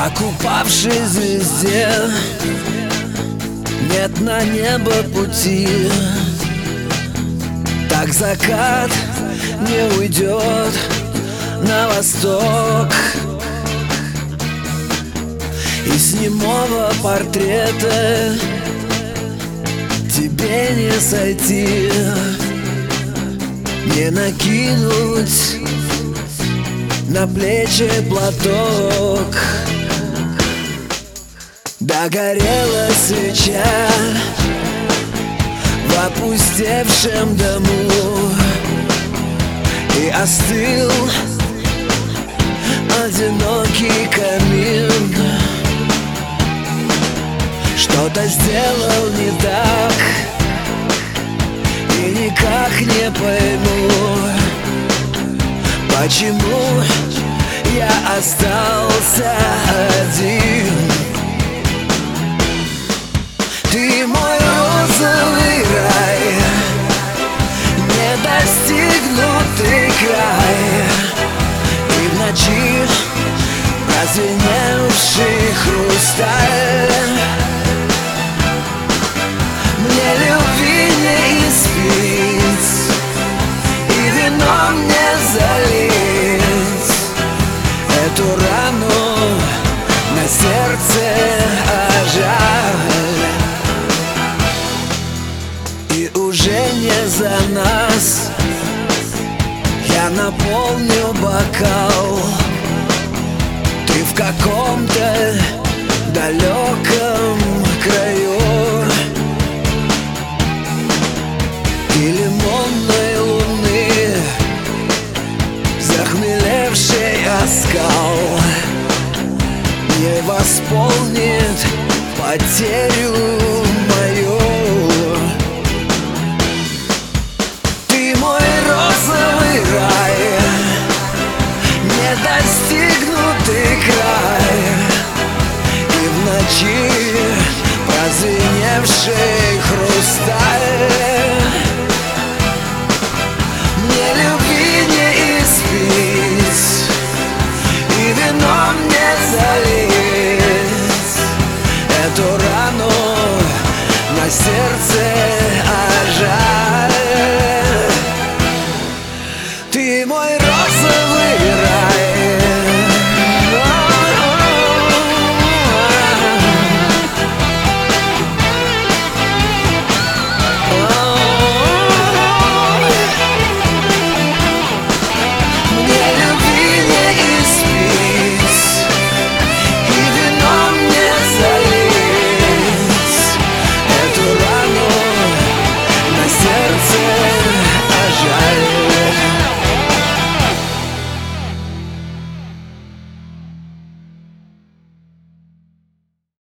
Как упавшей звезде нет на небо пути, так закат не уйдет на восток. И с немого портрета тебе не сойти, не накинуть на плечи платок. Догорела свеча в опустевшем дому, и остыл одинокий камин. Что-то сделал не так, и никак не пойму, почему я остался один. Ты мой розовый рай, недостигнутый край, и в ночи прозвеневший хрусталь. Мне любви не испить и вином не залить эту рану на сердце, жаль. И уже не за нас я наполню бокал. Ты в каком-то далеком краю, и лимонной луны захмелевший оскал не восполнит потерю